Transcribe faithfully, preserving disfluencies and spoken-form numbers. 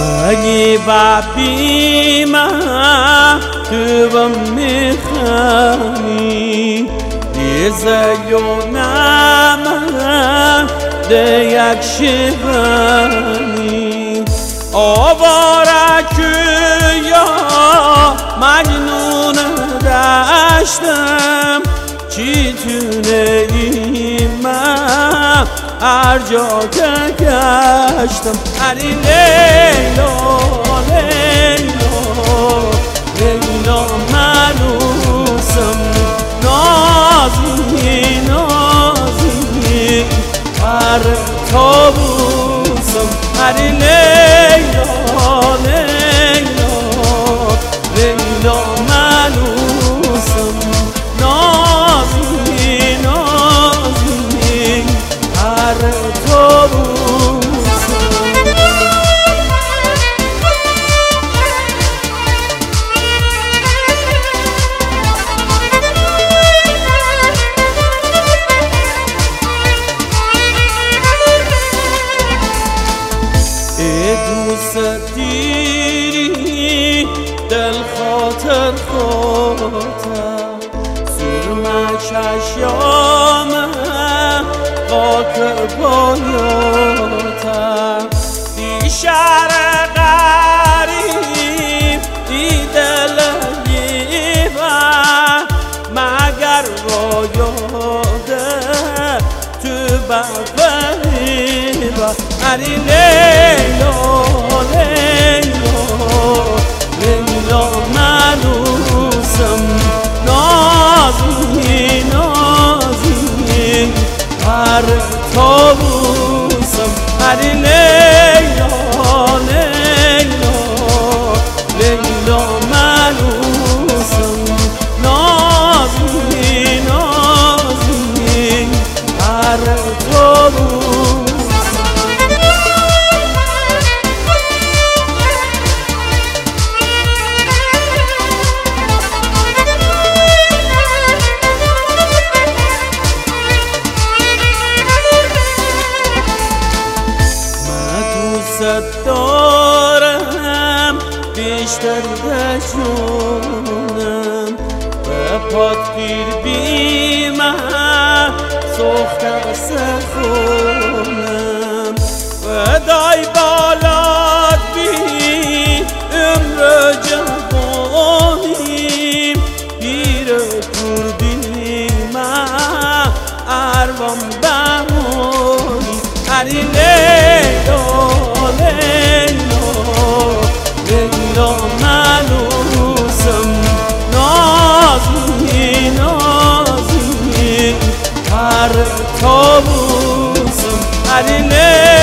مگی بابی من تو بم میخوانی دیزیونم ده یک شیبانی آواره یا مجنون داشتم چی تونه ایمم هر جا که گشتم علی لیلا لیلا لیلا منوسم نازی نازی هر تابوسم علی لیلا لیلا لیلا منوسم نازی نازی هر تابوسم ای دوست دیری دل خاطر خاطر سرمه چشیامه خاک بایاتم دی شهر غریب دی دل لیبم مگر رایاده تو بفریبم علی لیلا لیلا لیلا منوسم نازی نازی هر تابوسم علی لیلا لیلا لیلا منوسم نازی نازی هر تابوسم دارم بیشتر دشونم و پات پیر بیمه سخته سخونم و دای بالات بی عمر جوانیم پیر کور بیمه اروام بمونی علی لیلا لیلا لیلا منوسم نازی نازی هر تابوسم علی لیلا